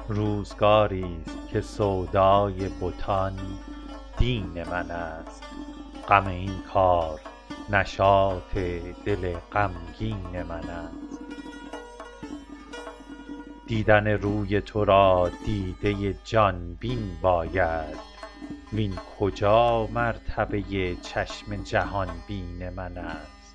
روزگاری است که سودای بتان دین من است. غم این کار نشاط دل غمگین من است. دیدن روی تو را دیده جان بین باید، وین کجا مرتبه چشم جهان بین من است.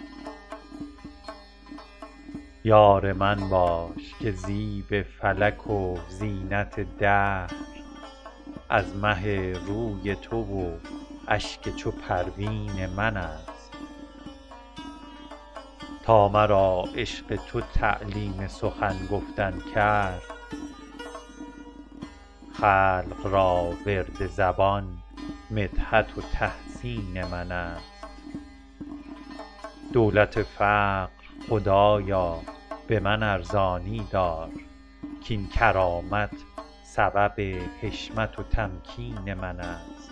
یار من باش که زیب فلک و زینت دهر، از مه روی تو و اشک چو پروین من است. تا مرا عشق تو تعلیم سخن گفتن کرد، خلق را ورد زبان مدحت و تحسین من است. دولت فقر خدایا به من ارزانی دار، کاین کرامت سبب حشمت و تمکین من است.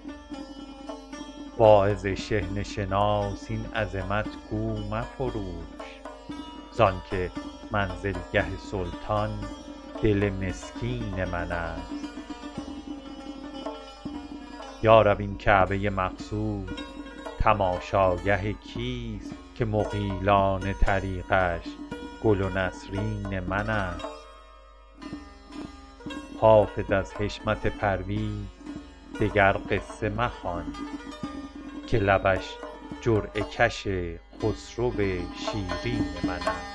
واعظ شحنه شناس این عظمت گو مفروش، زانکه منزلگه سلطان دل مسکین من است. یا رب این کعبه مقصود تماشاگه کیست، که مغیلان طریقش گل و نسرین من است. حافظ از حشمت پرویز دگر قصه مخوان، که لبش جرعه کش خسرو شیرین من است.